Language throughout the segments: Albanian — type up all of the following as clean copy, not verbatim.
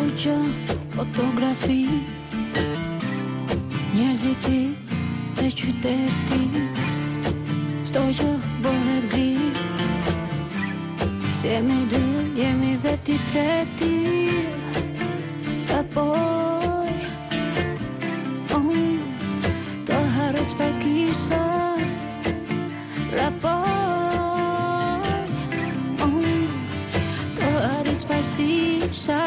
që fotografi njerëziti dhe qyteti, çdo që bëhet gri. Si jemi dy, jemi veti treti. Rapoj, të harroj çfarë kisha. Rapoj, të harroj çfarë sisha.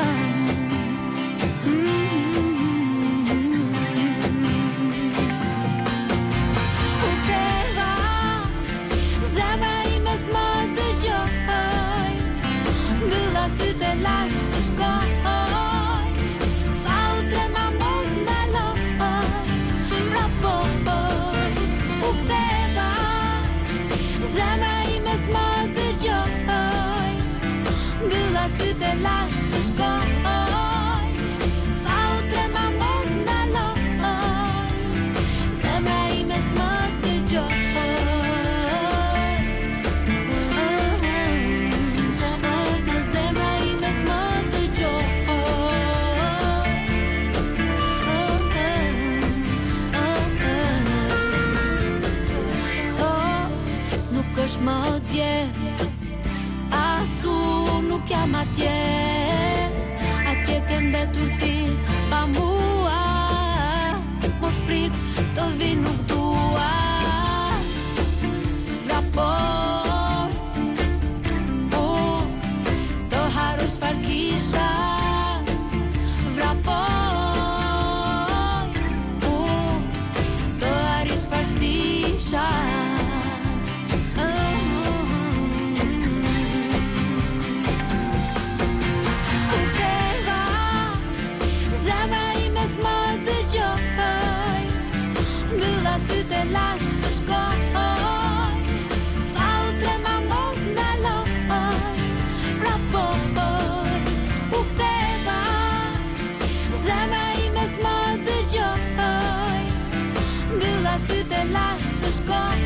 Sytë lash të shkoj, sa u trema mos ndaloj. Rapoj, u ktheva, zemra ime s'më dëgjoj. Mbylla sytë lash të shkoj, sa u trema mos ndaloj. Zemra ime s'më dëgjoj. Më dje, asu nuk jam atje, atje ke mbetur ti pa mua, mos prit të vi nuk dua. Vrapoj, të harroj çfarë kisha. Vrapoj, të harroj çfarë sisha. Sytë lash të shkoj, sa u trema mos ndaloj. Rapoj, u ktheva, zemra ime s'më dëgjoj. Mbylla sytë lash të shkoj,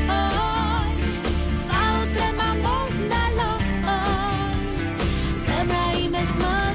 sa u trema mos ndaloj. Zemra ime s'më